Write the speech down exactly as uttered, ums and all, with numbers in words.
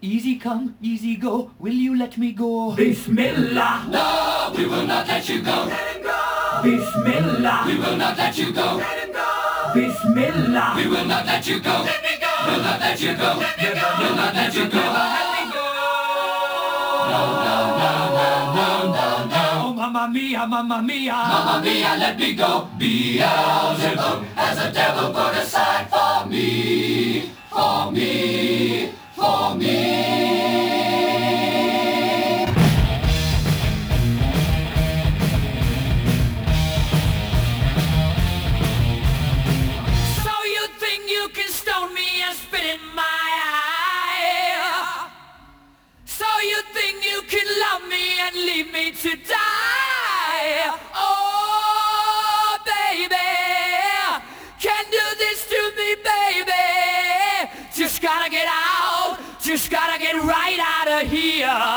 Easy come, easy go, will you let me go? Bismillah, No, we will not let you go. let him go. Bismillah, We will not let you go. let him go. Bismillah, We will not let you go. let me go. Will not let you go. Let me go. Will not let you go. Let me go. No, no, no, no, no, no, no. Oh, mamma mia, mamma mia. Mamma mia, let me go. Beelzebub has a devil put aside for me, for me, for me. So you think you can stone me and spit in my eye? So you think you can love me and leave me to die? Oh, baby, can't do this to me, baby. Just gotta get out, just gotta get right out of here.